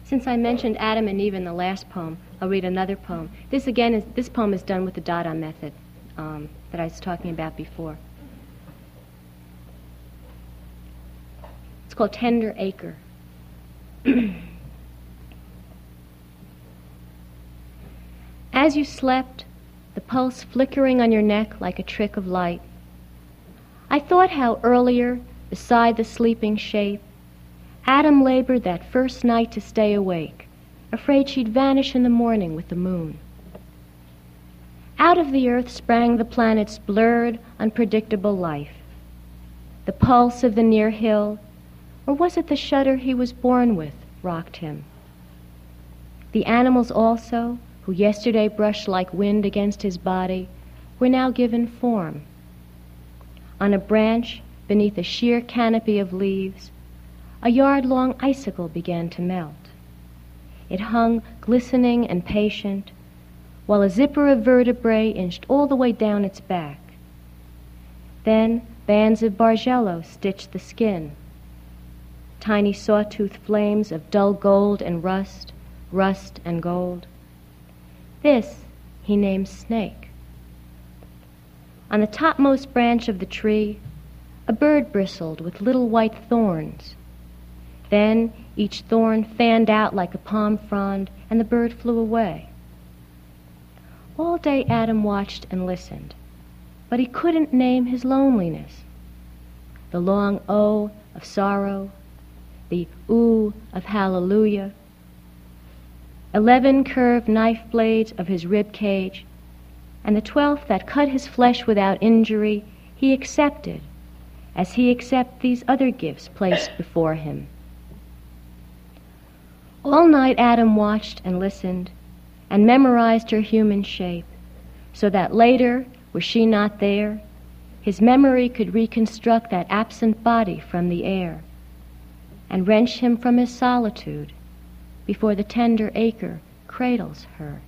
Since I mentioned Adam and Eve in the last poem, I'll read another poem. This poem is done with the Dada method that I was talking about before. It's called Tender Acre. As you slept, the pulse flickering on your neck like a trick of light, I thought how earlier, beside the sleeping shape, Adam labored that first night to stay awake, afraid she'd vanish in the morning with the moon. Out of the earth sprang the planet's blurred, unpredictable life. The pulse of the near hill, or was it the shudder he was born with, rocked him. The animals also, who yesterday brushed like wind against his body, were now given form. On a branch, beneath a sheer canopy of leaves, a yard-long icicle began to melt. It hung glistening and patient, while a zipper of vertebrae inched all the way down its back. Then bands of bargello stitched the skin. Tiny sawtooth flames of dull gold and rust, rust and gold. This he named Snake. On the topmost branch of the tree, a bird bristled with little white thorns. Then each thorn fanned out like a palm frond, and the bird flew away. All day Adam watched and listened, but he couldn't name his loneliness. The long O of sorrow, the ooh of hallelujah, 11 curved knife blades of his rib cage, and the 12th that cut his flesh without injury, he accepted, as he accepted these other gifts placed before him. All night Adam watched and listened, and memorized her human shape, so that later, were she not there, his memory could reconstruct that absent body from the air, and wrench him from his solitude before the tender acre cradles her.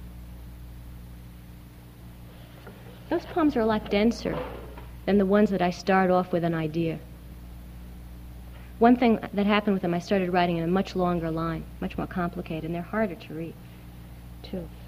Those poems are a lot denser than the ones that I start off with an idea. One thing that happened with them, I started writing in a much longer line, much more complicated, and they're harder to read, too.